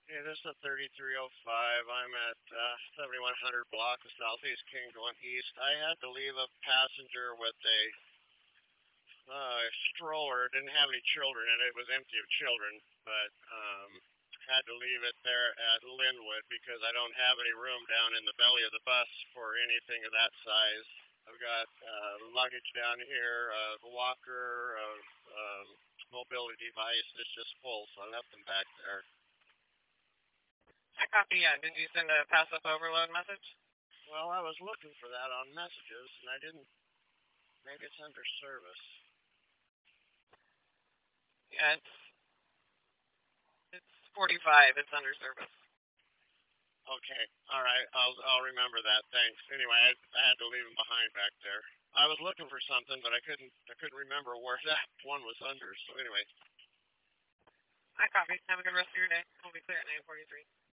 Hey, this is a 3305. I'm at 7100 block of Southeast King going east. I had to leave a passenger with a stroller. Didn't have any children in it. It was empty of children, but had to leave it there at Linwood because I don't have any room down in the belly of the bus for anything of that size. I've got luggage down here, a walker, a mobility device. It's just full, so I left them back there. I copy, yeah. Did you send a pass up overload message? Well, I was looking for that on messages, and I didn't. Maybe it's under service. Yeah, it's 45. It's under service. Okay, all right. I'll remember that. Thanks. Anyway, I had to leave him behind back there. I was looking for something, but I couldn't remember where that one was under. So anyway, I copy. Have a good rest of your day. We'll be clear at 9:43.